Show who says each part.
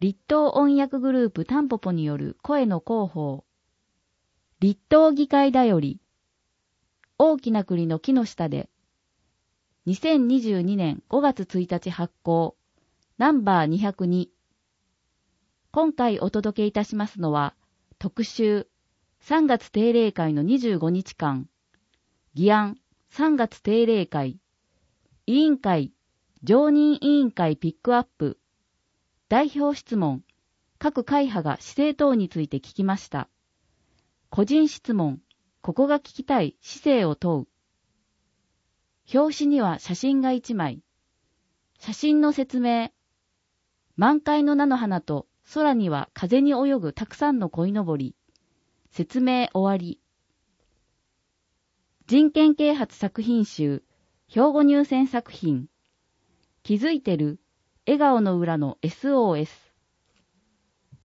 Speaker 1: 立東音訳グループタンポポによる声の広報。立東議会だより。大きな栗の木の下で。2022年5月1日発行。ナンバー202。今回お届けいたしますのは、特集3月定例会の25日間。議案3月定例会。委員会、常任委員会ピックアップ。代表質問、各会派が姿勢等について聞きました。個人質問、ここが聞きたい姿勢を問う。表紙には写真が1枚。写真の説明。満開の菜の花と空には風に泳ぐたくさんの鯉のぼり。説明終わり。人権啓発作品集、兵庫入選作品。気づいてる笑顔の裏の SOS。